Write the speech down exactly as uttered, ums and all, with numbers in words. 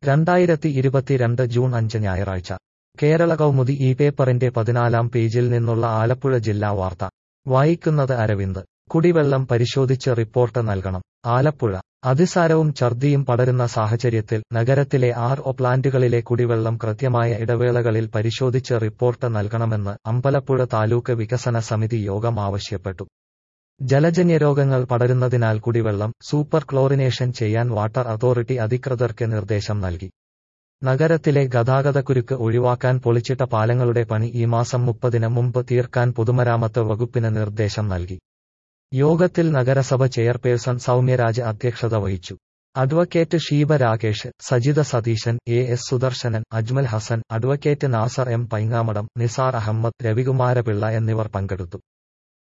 രണ്ടായിരത്തി ഇരുപത്തിരണ്ട് ജൂൺ അഞ്ച് ഞായറാഴ്ച കേരള കൗമുദി ഈ പേപ്പറിന്റെ പതിനാലാം പേജിൽ നിന്നുള്ള ആലപ്പുഴ ജില്ലാ വാർത്ത വായിക്കുന്നത് അരവിന്ദ്. കുടിവെള്ളം പരിശോധിച്ച് റിപ്പോർട്ട് നൽകണം. ആലപ്പുഴ അതിസാരവും ഛർദിയും പടരുന്ന സാഹചര്യത്തിൽ നഗരത്തിലെ ആർ ഒ പ്ലാന്റുകളിലെ കുടിവെള്ളം കൃത്യമായ ഇടവേളകളിൽ പരിശോധിച്ച് റിപ്പോർട്ട് നൽകണമെന്ന് അമ്പലപ്പുഴ താലൂക്ക് വികസന സമിതി യോഗം ആവശ്യപ്പെട്ടു. ജലജന്യരോഗങ്ങൾ പടരുന്നതിനാൽ കുടിവെള്ളം സൂപ്പർ ക്ലോറിനേഷൻ ചെയ്യാൻ വാട്ടർ അതോറിറ്റി അധികൃതർക്ക് നിർദ്ദേശം നൽകി. നഗരത്തിലെ ഗതാഗതക്കുരുക്ക് ഒഴിവാക്കാൻ പൊളിച്ചിട്ട പാലങ്ങളുടെ പണി ഈ മാസം മുപ്പതിന് മുമ്പ് തീർക്കാൻ പൊതുമരാമത്ത് വകുപ്പിന് നിർദ്ദേശം നൽകി. യോഗത്തിൽ നഗരസഭ ചെയർപേഴ്സൺ സൗമ്യരാജ് അധ്യക്ഷത വഹിച്ചു. Advocate Sheeba Rakesh, Sajitha Satheesan, A S Sudarshanan, Ajmal Hasan, advocate Nasar M Paingamadam, Nisar Ahammed, Ravikumarapillai എന്നിവർ പങ്കെടുത്തു.